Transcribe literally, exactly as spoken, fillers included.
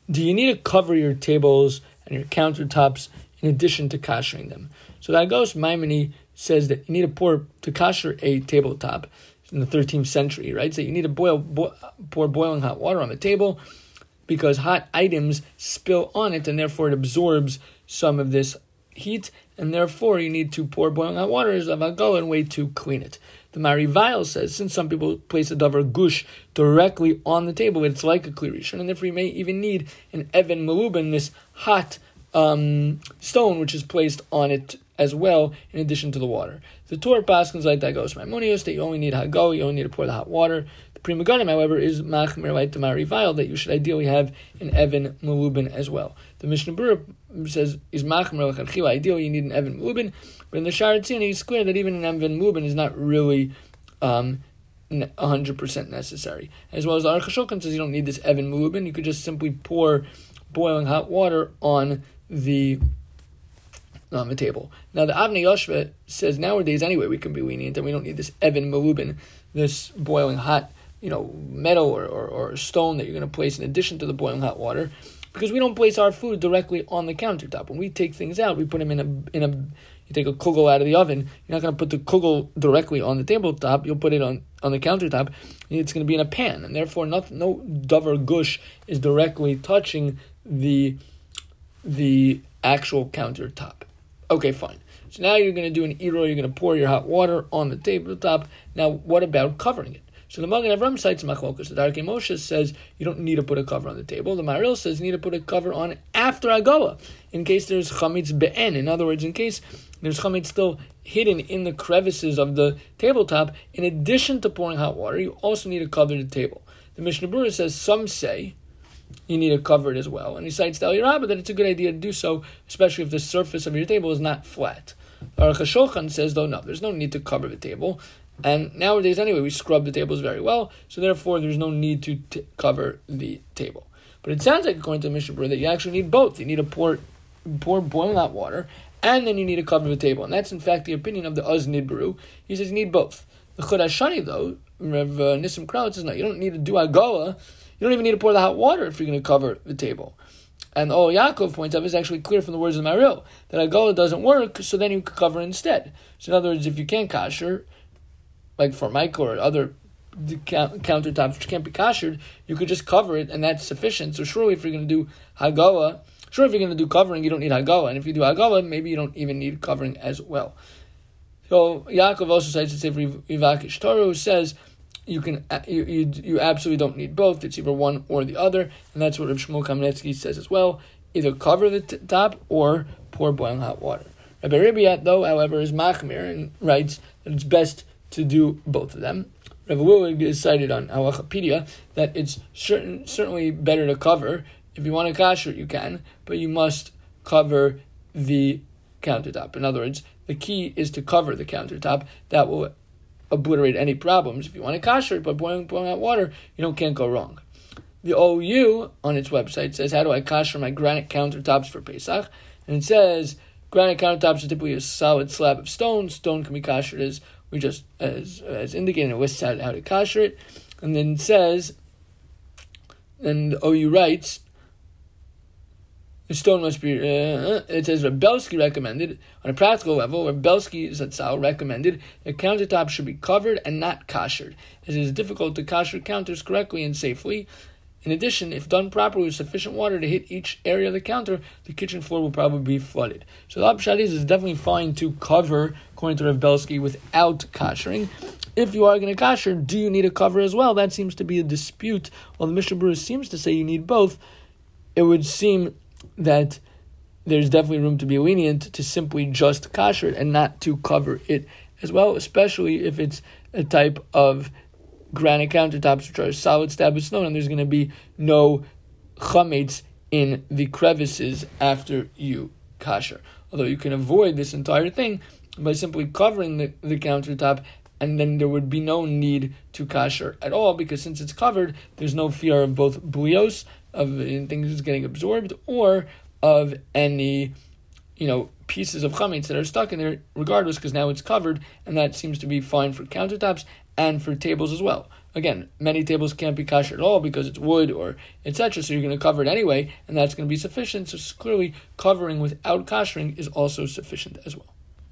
do you need to cover your tables and your countertops in addition to kashering them? So the Agos Maimoni says that you need to pour to kasher a tabletop in the thirteenth century, right? So you need to boil, bo- pour boiling hot water on the table because hot items spill on it and therefore it absorbs some of this heat, and therefore you need to pour boiling hot water as a vagol and way to clean it. The Marivail says, since some people place a davar gush directly on the table, it's like a kli rishon, and therefore you may even need an even meluben, this hot um, stone which is placed on it as well, in addition to the water. The Torah paskins like that goes Maimonios that you only need hagol, you only need to pour the hot water. The Pri Megadim, however, is machmir like the Marivail that you should ideally have an even meluben as well. The Mishnah Berurah says is machmir l'chadchila, ideally you need an even meluben, but in the Sha'ar HaTziyun he's clear that even an even meluben is not really um, one hundred percent necessary. As well as the Aruch HaShulchan says you don't need this even meluben, you could just simply pour boiling hot water on the on the table. Now the Avnei Yoshva says nowadays anyway we can be lenient and we don't need this even meluben, this boiling hot, you know, metal or, or, or stone that you're going to place in addition to the boiling hot water, because we don't place our food directly on the countertop. When we take things out, we put them in a in a. You take a kugel out of the oven. You're not going to put the kugel directly on the tabletop. You'll put it on, on the countertop. It's going to be in a pan, and therefore not, no davar gush is directly touching the the actual countertop. Okay, fine. So now you're going to do an iro. You're going to pour your hot water on the tabletop. Now, what about covering it? So the Magen Avraham cites Machlokus. The Darkei Moshe says you don't need to put a cover on the table. The Maharil says you need to put a cover on after Agola, in case there's chametz be'en. In other words, in case there's chametz still hidden in the crevices of the tabletop. In addition to pouring hot water, you also need to cover the table. The Mishnah Berurah says some say you need to cover it as well, and he cites the Eliyah Rabbah that it's a good idea to do so, especially if the surface of your table is not flat. The Aruch HaShulchan says, though, no, there's no need to cover the table. And nowadays, anyway, we scrub the tables very well, so therefore there's no need to t- cover the table. But it sounds like, according to the Mishnah Berurah, that you actually need both. You need to pour, pour boiling hot water, and then you need to cover the table. And that's, in fact, the opinion of the Uz Nidbaru. He says you need both. The Chod HaShani, though, Rav uh, Nissim Kraut says, no, you don't need to do Agola. You don't even need to pour the hot water if you're going to cover the table. And oh, Yaakov points out, it's actually clear from the words of the Maharil that Agola doesn't work, so then you could cover instead. So in other words, if you can't kasher, like for Michael or other countertops which can't be kashered, you could just cover it and that's sufficient. So surely if you're going to do Hagala, sure if you're going to do covering, you don't need Hagala. And if you do Hagala, maybe you don't even need covering as well. So Yaakov also cites the Sefer Yivakish Torah, who says you can you, you you absolutely don't need both. It's either one or the other, and that's what Rav Shmuel Kamenetsky says as well. Either cover the t- top or pour boiling hot water. Rabbi Ribiat, though, however, is machmir and writes that it's best to do both of them. Rabbi Willig is cited on Halachapedia that it's certain, certainly better to cover. If you want to kasher, you can, but you must cover the countertop. In other words, the key is to cover the countertop. That will obliterate any problems. If you want to kasher it by boiling, boiling hot water, you don't can't go wrong. The O U on its website says, how do I kasher my granite countertops for Pesach? And it says, granite countertops are typically a solid slab of stone. Stone can be kashered as we just, as as indicated, it lists out how to kasher it. And then it says, and the O U writes, the stone must be, uh, it says Rebelsky recommended, on a practical level, Rebelsky Zatzal recommended that countertops should be covered and not kashered, as it is difficult to kasher counters correctly and safely. In addition, if done properly with sufficient water to hit each area of the counter, the kitchen floor will probably be flooded. So the upshot is, it's definitely fine to cover, according to Rav Belsky, without kashering. If you are going to kasher, do you need a cover as well? That seems to be a dispute. While the Mishnah Berurah seems to say you need both, it would seem that there's definitely room to be lenient to simply just kasher it and not to cover it as well, especially if it's a type of granite countertops which are solid slab of stone and there's going to be no chametz in the crevices after you kasher. Although you can avoid this entire thing by simply covering the, the countertop, and then there would be no need to kasher at all, because since it's covered, there's no fear of both blios, of things getting absorbed, or of any, you know, pieces of chametz that are stuck in there, regardless, because now it's covered, and that seems to be fine for countertops and for tables as well. again, many tables can't be kosher at all because it's wood or et cetera. So you're going to cover it anyway, and that's going to be sufficient. So clearly, covering without koshering is also sufficient as well.